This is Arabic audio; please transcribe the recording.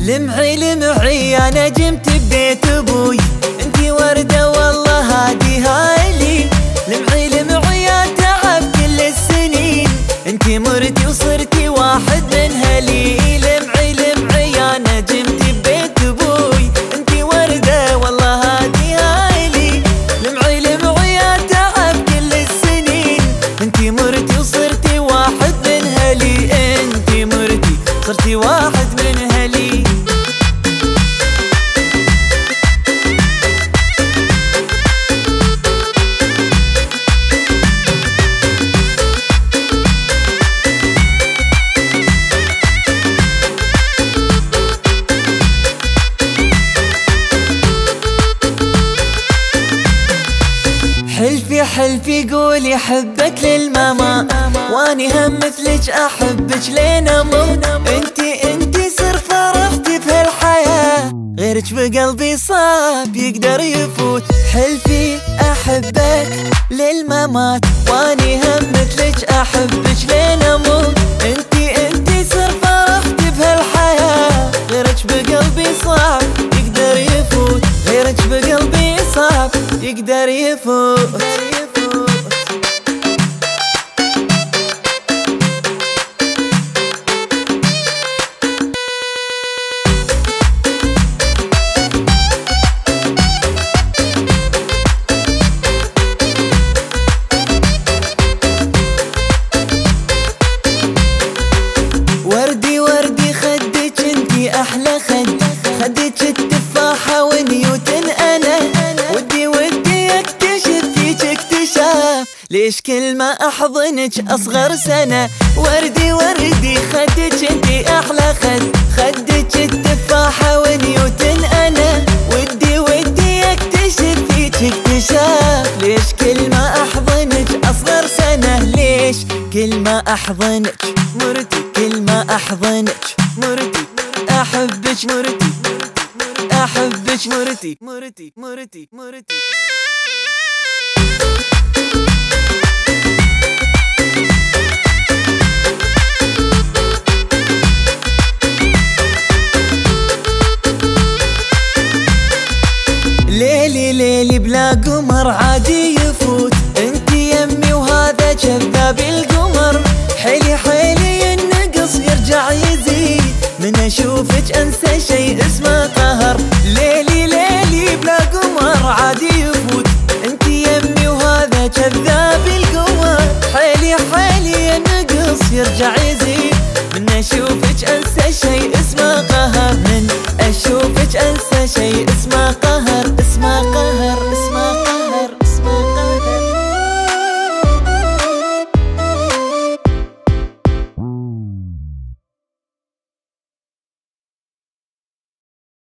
لمعي لمعي يا نجمت ببيت ابوي، انتي وردة والله هادي هايلي. لمعي لمعي يا تعب كل السنين، انتي مرتي وصرتي واحد من هلي. لمعي لمعي يا نجمت ببيت ابوي، انتي وردة والله هادي هايلي. لمعي لمعي يا تعب كل السنين، انتي مرتي وصرتي واحد من هلي. انتي مرتي صرتي واحد من هلي. حلفي حلفي قولي حبك للماما، واني هم مثلك احبك لين اموت. انتي سر فرحتي في هالحياة، غيرك بقلبي صعب يقدر يفوت. حلفي احبك للممات، واني هم مثلك احبك لين اموت. انتي سر فرحتي في هالحياة، غيرك بقلبي صعب يقدر يفوت. غيرك بقلبي صعب يقدر يفوت. وردي وردي خدك انتي احلى خد، خدك التفاحة ونيوتن انا. ودي اكتشف فيك اكتشاف، ليش كل ما احضنك اصغر سنة. وردي وردي خدك انتي احلى خد، خدك التفاحة ونيوتن انا. ودي اكتشف فيك اكتشاف، ليش كل ما احضنك اصغر سنة. ليش كل ما احضنك مرتي، كل ما احضنك مرتي. احبك مرتي، احبك مرتي مرتي مرتي مرتي. ليلي ليلي بلا قمر عادي يفوت، انتي يمي وهذا كذاب القمر. حيلي حيلي النقص يرجع يزيد، من اشوفك انسى شيء اسمه قهر. ليلي ليلي بلا قمر عادي